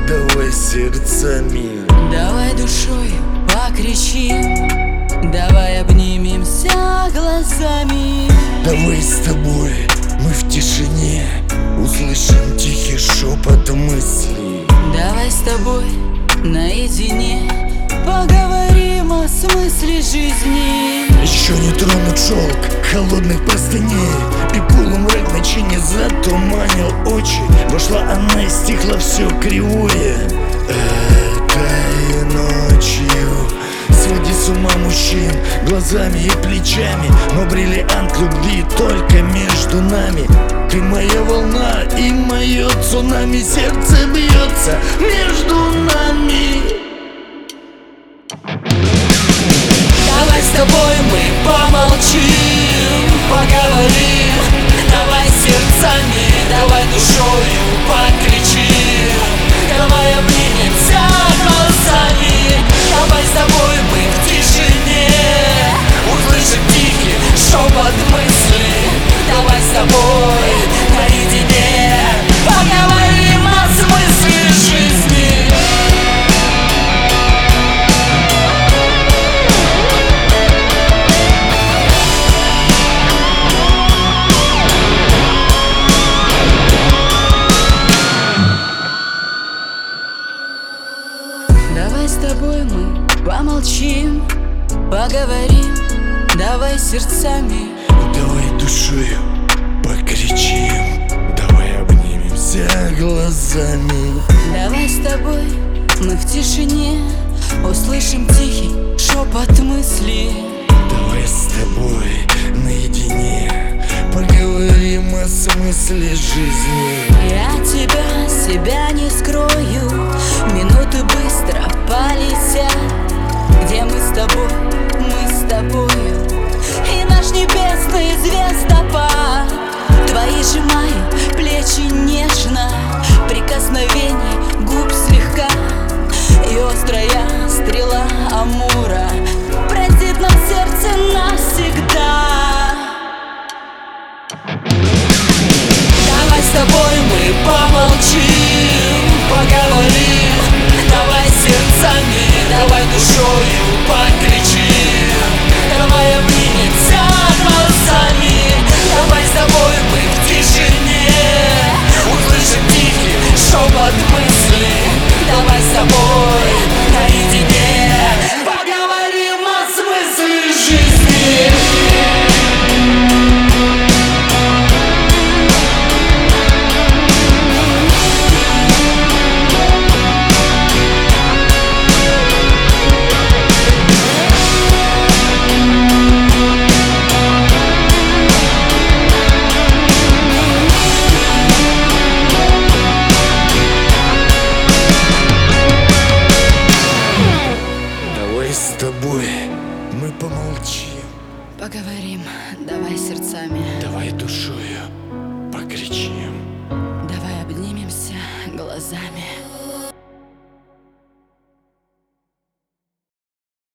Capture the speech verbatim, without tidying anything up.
давай сердцами. Давай душой покричим, давай обнимемся глазами. Давай с тобой мы в тишине услышим тихий шепот мыслей. Давай с тобой наедине поговорим о смысле жизни. Еще не тронут шелк холодных простыней, и полумрак ночи не затуманил очи. Вошла она и стихло все кривое. Этой ночью своди с ума мужчин глазами и плечами, но бриллиант любви только между нами. Ты моя волна и мое цунами, сердце бьется между нами. Давай с тобой мы помолчим, поговорим. Давай сердцами, давай душою покричим. Давай обнимемся глазами. Давай с тобой мы в тишине услышим тихий шепот мысли. Давай с тобой наедине поговорим о смысле жизни. Давай с тобой мы помолчим, поговорим. Давай сердцами, давай душою покричим, давай обнимемся глазами. давай с тобой мы в тишине услышим тихий шепот мысли. Давай с тобой наедине поговорим о смысле жизни. Я тебя, себя не скрою, минуты быстро полетят. Где мы с тобой, мы с тобою, и наш небесный звездопад. Твои сжимаю плечи нежно, прикосновений губ слегка, и острая стрела Амура пронзит нам сердце навсегда. Давай с тобой мы помолчим, поговорим. Давай сердцами, давай душою покричим. Давай обнимемся глазами. Давай с тобой мы в тишине услышим тихий шепот мысли. Давай с тобой